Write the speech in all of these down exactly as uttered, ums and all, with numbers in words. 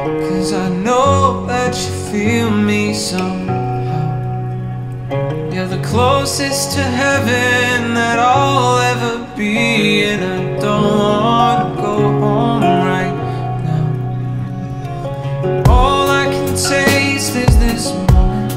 'cause I know that you feel me somehow. You're the closest to heaven that I'll ever be, and I don't want to go home right now. All I can taste is this moment.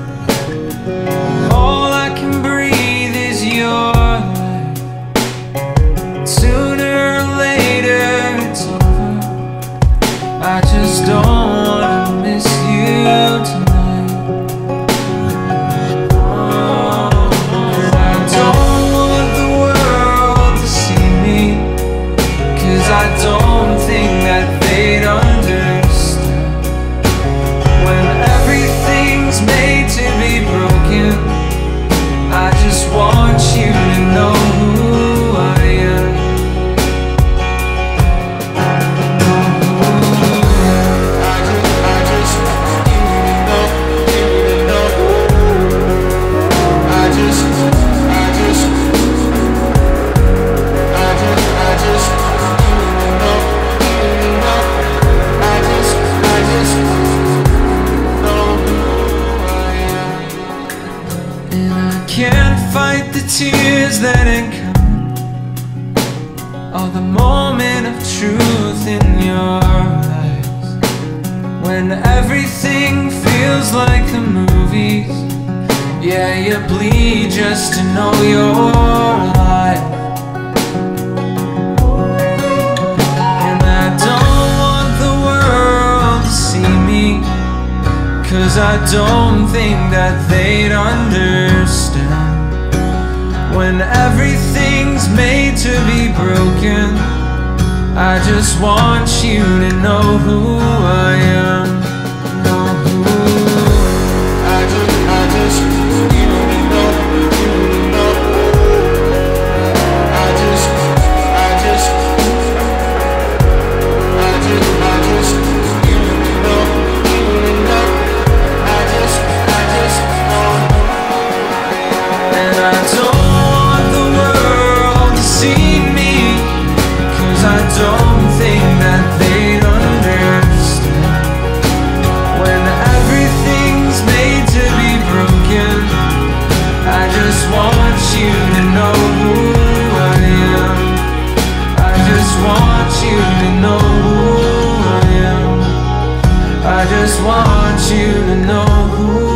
All I can breathe is your light. Sooner or later it's over. I just don't wanna miss you tonight. Oh, and I don't want the world to see me, 'cause I don't think that they'd understand. When everything's made to be broken, I just want you to know who I am. Can't fight the tears that ain't coming, or the moment of truth in your eyes. When everything feels like the movies, yeah, you bleed just to know you're alive. And I don't want the world to see me, 'cause I don't think that they'd understand. When everything's made to be broken, I just want you to know who I am. Know who I just, I just want you to know, you to know. I just, I just, I just, I just want you to know, you to know. I just, I just want, and I don't don't think that they'd understand. When everything's made to be broken, I just want you to know who I am. I just want you to know who I am. I just want you to know who